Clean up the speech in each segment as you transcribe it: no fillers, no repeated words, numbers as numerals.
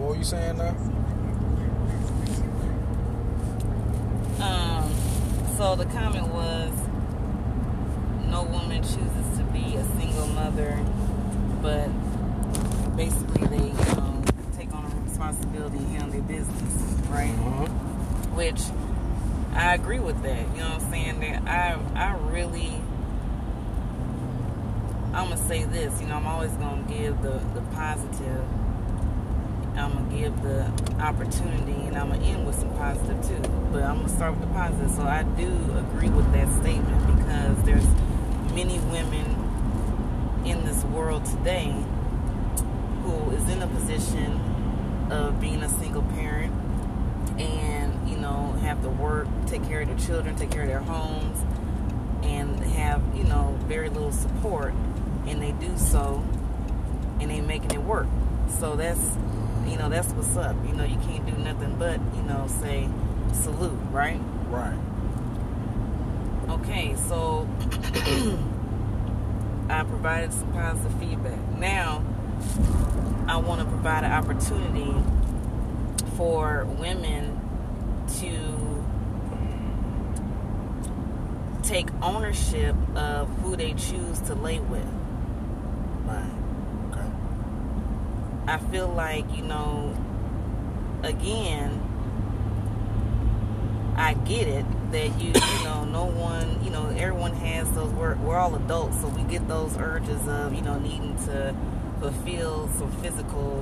What were you saying now? So the comment was, no woman chooses to be a single mother, but basically they take on a responsibility and handle their business, right? Which I agree with that. You know what I'm saying? That I'm going to say this, I'm always going to give the positive. I'm going to give the opportunity, and I'm going to end with some positive too. But I'm going to start with the positive. So I do agree with that statement, because there's many women in this world today who is in a position of being a single parent and, have to work, take care of their children, take care of their homes, and have, very little support. And they do so, and they making it work. So that's what's up. You can't do nothing but, say salute, right? Right. Okay, so I provided some positive feedback. Now, I want to provide an opportunity for women to take ownership of who they choose to lay with. Right. Okay. I feel like, again, I get it that no one, everyone has those, we're all adults, so we get those urges of, needing to fulfill some physical,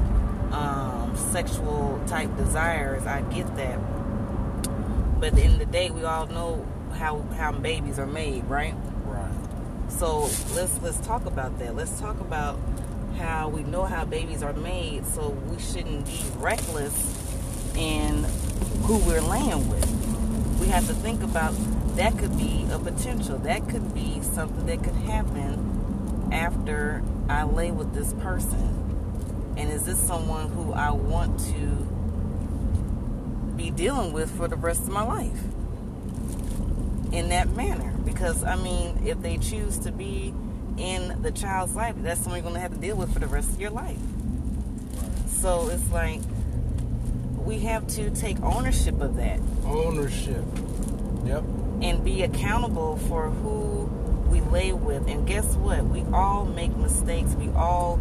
sexual type desires. I get that. But at the end of the day, we all know how babies are made, right? Right. So let's talk about that. Let's talk about how we know how babies are made, so we shouldn't be reckless in who we're laying with. We have to think about that could be a potential. That could be something that could happen after I lay with this person. And is this someone who I want to be dealing with for the rest of my life in that manner? Because, if they choose to be in the child's life, that's someone you're going to have to deal with for the rest of your life. So it's like, we have to take ownership of that. Ownership. Yep. And be accountable for who we lay with. And guess what? We all make mistakes. We all,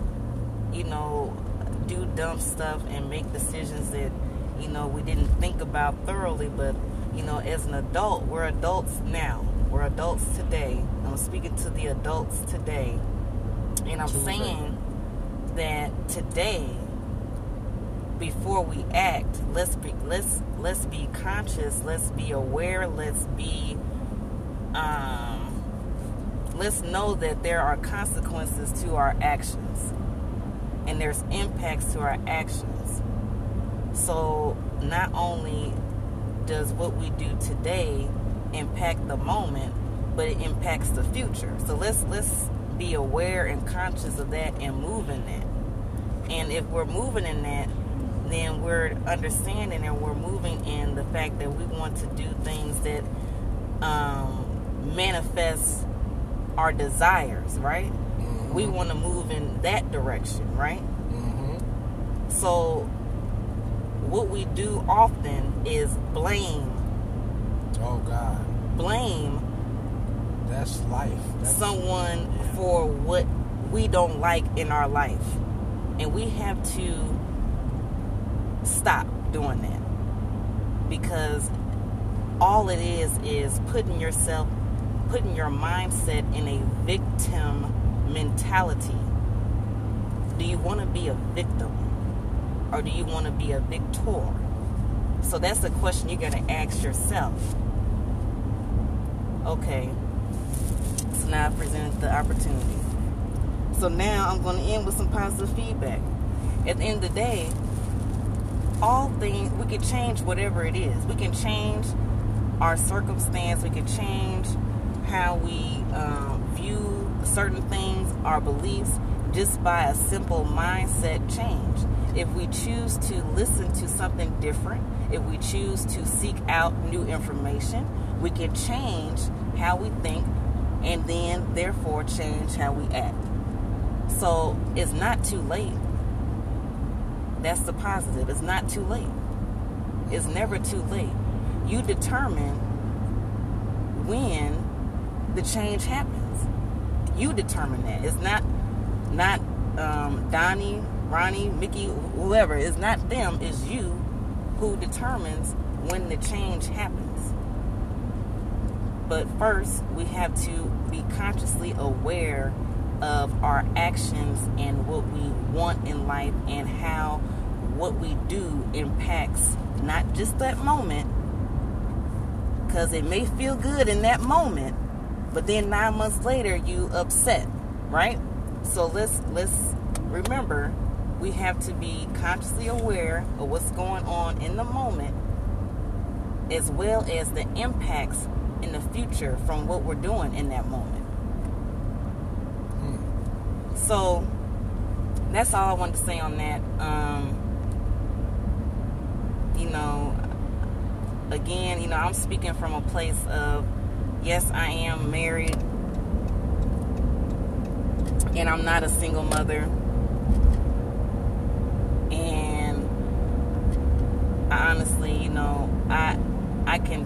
do dumb stuff and make decisions that, we didn't think about thoroughly. But, as an adult, we're adults now. We're adults today. I'm speaking to the adults today. And I'm saying that today, before we act, let's be conscious, let's be aware, let's know that there are consequences to our actions, and there's impacts to our actions. So not only does what we do today impact the moment, but it impacts the future. So let's be aware and conscious of that and move in that. And if we're moving in that, then we're understanding and we're moving in the fact that we want to do things that manifest our desires, right? Mm-hmm. We want to move in that direction, right? Mm-hmm. So what we do often is blame. Oh, God. Blame. That's life. Someone for what we don't like in our life. And we have to stop doing that, because all it is putting your mindset in a victim mentality. Do you want to be a victim, or do you want to be a victor? So that's the question you're going to ask yourself. Okay, so now I presented the opportunity. So now I'm going to end with some positive feedback. At the end of the day, all things, we can change whatever it is. We can change our circumstance. We can change how we view certain things, our beliefs, just by a simple mindset change. If we choose to listen to something different, if we choose to seek out new information, we can change how we think and then therefore change how we act. So it's not too late. That's the positive. It's not too late. It's never too late. You determine when the change happens. You determine that. It's not Donnie, Ronnie, Mickey, whoever. It's not them. It's you who determines when the change happens. But first, we have to be consciously aware of our actions and what we want in life, and how what we do impacts not just that moment, because it may feel good in that moment, but then 9 months later you upset, right? So let's remember, we have to be consciously aware of what's going on in the moment, as well as the impacts in the future from what we're doing in that moment. So that's all I wanted to say on that. Again, I'm speaking from a place of, yes, I am married, and I'm not a single mother. And I honestly, I can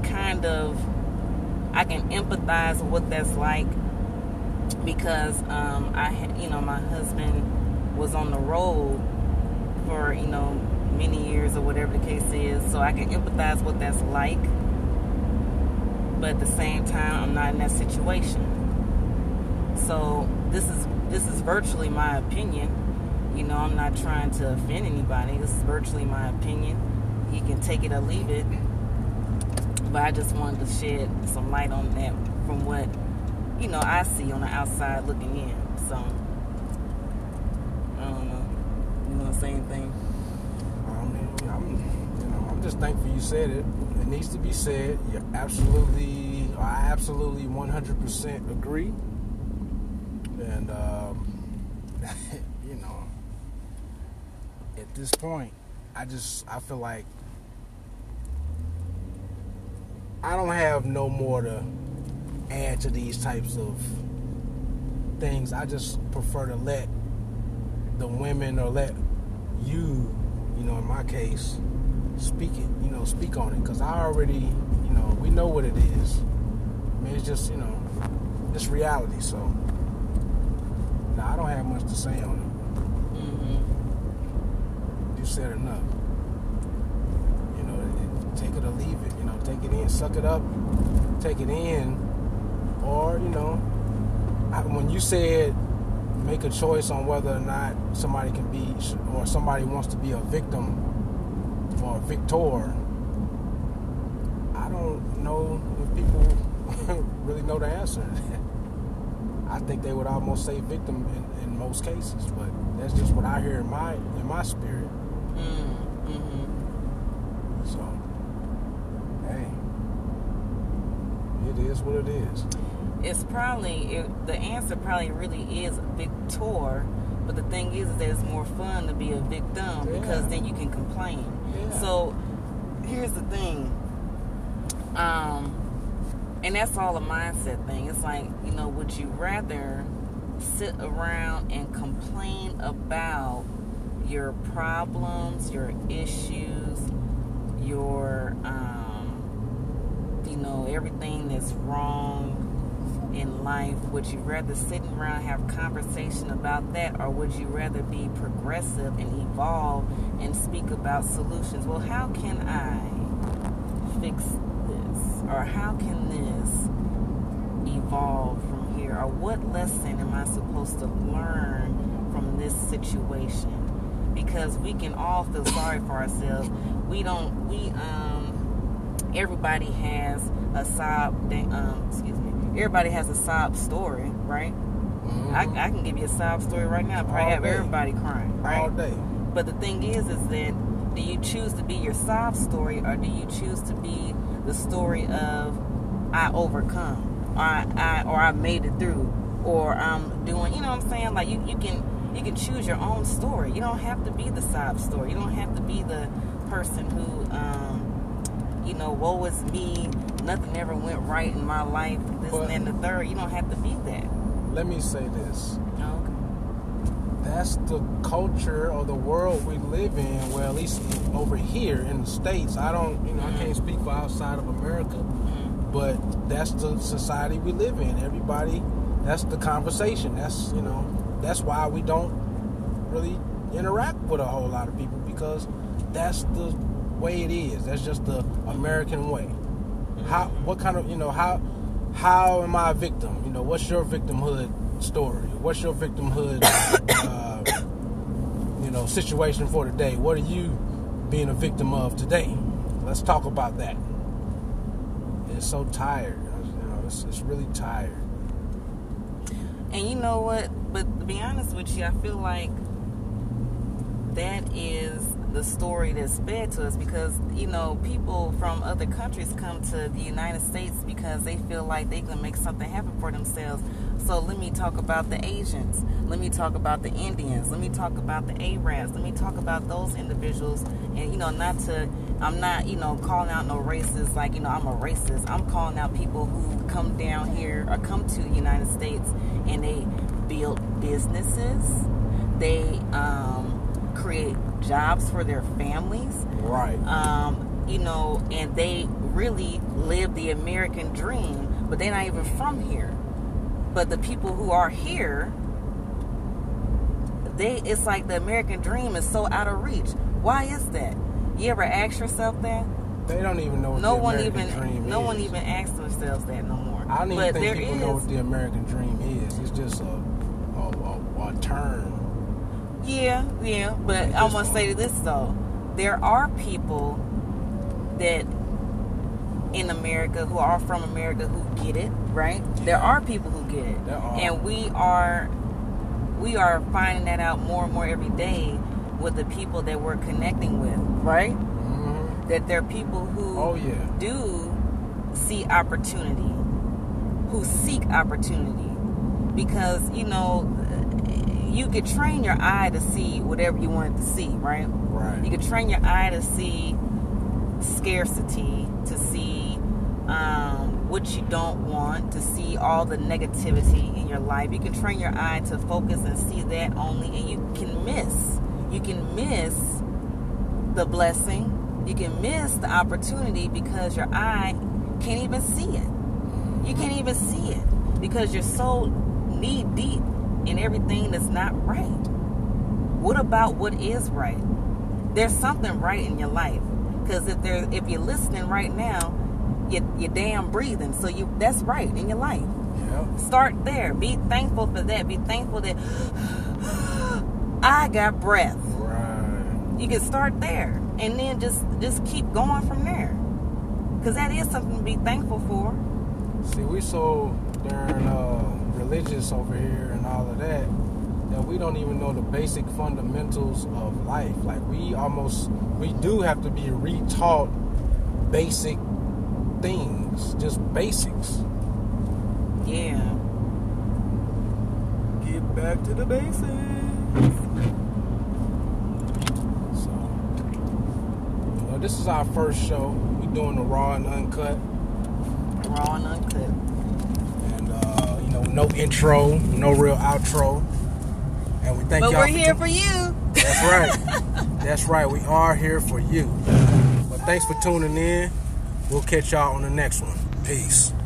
empathize with what that's like, because my husband was on the road for many years, or whatever the case is, so I can empathize what that's like. But at the same time, I'm not in that situation. So this is virtually my opinion. I'm not trying to offend anybody. This is virtually my opinion. You can take it or leave it. But I just wanted to shed some light on that from what I see on the outside looking in. So I don't know. You want to say anything? I'm just thankful you said it. It needs to be said. I absolutely 100% agree. And at this point, I feel like I don't have no more to add to these types of things. I just prefer to let the women, or let you, in my case, speak on it, because I already, we know what it is. I mean, it's just, it's reality. So, I don't have much to say on it. Mm-hmm. You said enough. Take it or leave it. Take it in, suck it up, take it in, or when you said make a choice on whether or not somebody can be, or somebody wants to be a victim or a victor, I don't know if people really know the answer to that. I think they would almost say victim in most cases, but that's just what I hear in my spirit. Mm-hmm. So, hey, it is what it is. It's probably, the answer probably really is victor, but the thing is that it's more fun to be a victim, because then you can complain. Yeah. So here's the thing, and that's all a mindset thing. It's like, would you rather sit around and complain about your problems, your issues, your everything that's wrong in life? Would you rather sit around and have conversation about that, or would you rather be progressive and evolve and speak about solutions? Well, how can I fix this, or how can this evolve from here, or what lesson am I supposed to learn from this situation? Because we can all feel sorry for ourselves. Everybody has a everybody has a sob story, right? Mm-hmm. I can give you a sob story right now. Probably have everybody crying, right? All day. But the thing is that, do you choose to be your sob story, or do you choose to be the story of I overcome, or I made it through, or I'm doing, what I'm saying? Like you can choose your own story. You don't have to be the sob story. You don't have to be the person who woe is me, nothing ever went right in my life, this and the third. You don't have to be that. Let me say this. Okay. that's the culture or the world we live in. Well, at least over here in the States, I don't, I can't speak for outside of America, but that's the society we live in. Everybody, that's the conversation. That's, that's why we don't really interact with a whole lot of people, because that's the way it is. That's just the American way. What kind of, how am I a victim? What's your victimhood story? What's your victimhood, situation for today? What are you being a victim of today? Let's talk about that. It's so tired. It's really tired. And you know what? But to be honest with you, I feel like that is the story that's fed to us, because people from other countries come to the United States because they feel like they can make something happen for themselves. So let me talk about the Asians, let me talk about the Indians, let me talk about the Arabs, let me talk about those individuals. And I'm not calling out no races like I'm a racist. I'm calling out people who come down here or come to the United States and they build businesses, they create jobs for their families, right? And they really live the American dream, but they're not even from here. But the people who are here, it's like the American dream is so out of reach. Why is that? You ever ask yourself that? They don't even know what the American dream is. No one even asks themselves that no more. I don't even think people know what the American dream is. It's just a term. Yeah, but I want to say this though. There are people that in America who are from America who get it, right? Yeah. There are people who get it. There are. And we are finding that out more and more every day with the people that we're connecting with, right? Mm-hmm. That there are people who do see opportunity, who seek opportunity, because you could train your eye to see whatever you want it to see, right? Right. You could train your eye to see scarcity, to see what you don't want, to see all the negativity in your life. You can train your eye to focus and see that only, and you can miss the blessing. You can miss the opportunity because your eye can't even see it. You can't even see it because you're so knee deep in everything that's not right. What about what is right? There's something right in your life, because if you're listening right now, you're damn breathing, so that's right in your life. Yep. Start there. Be thankful for that. Be thankful that I got breath. Right. You can start there, and then just keep going from there, because that is something to be thankful for. See, we so darn religious over here and all of that we don't even know the basic fundamentals of life. Like we do have to be re-taught basic things, just basics. Yeah. Get back to the basics. So, this is our first show. We're doing the raw and uncut. Raw and uncut. No intro, no real outro. And we thank y'all. But we're here for you. That's right. That's right. We are here for you. But thanks for tuning in. We'll catch y'all on the next one. Peace.